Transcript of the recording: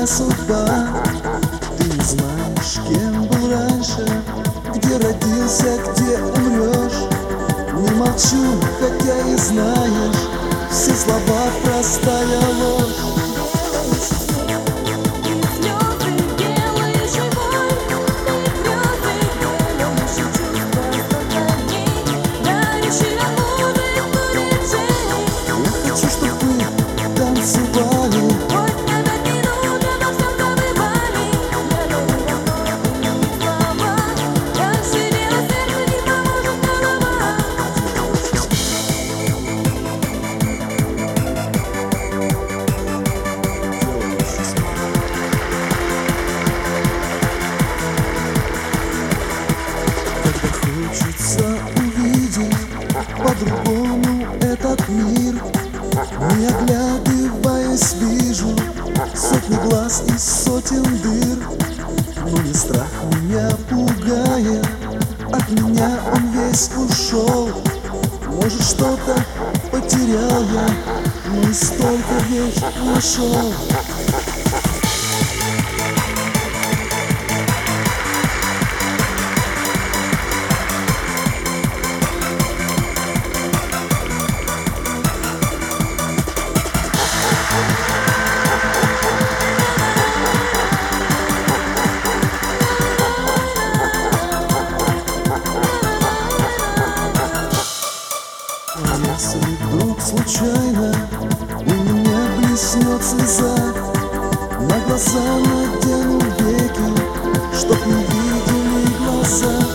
судьба. Ты не знаешь, кем был раньше, где родился, где умрешь. Не молчу, хотя и знаешь, все слова простая ложь. Хочется увидеть по-другому этот мир. Не оглядываясь, вижу сотни глаз и сотен дыр. Но не страх меня пугает, от меня он весь ушел. Может, что-то потерял я, но и столько ведь нашел. Если вдруг случайно у меня блеснет слеза, на глаза надену веки, чтоб не видели глаза.